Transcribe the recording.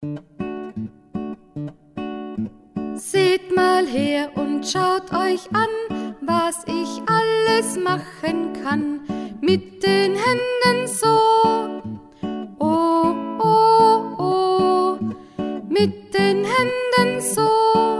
Seht mal her und schaut euch an, was ich alles machen kann. Mit den Händen so, oh, oh, oh, mit den Händen so.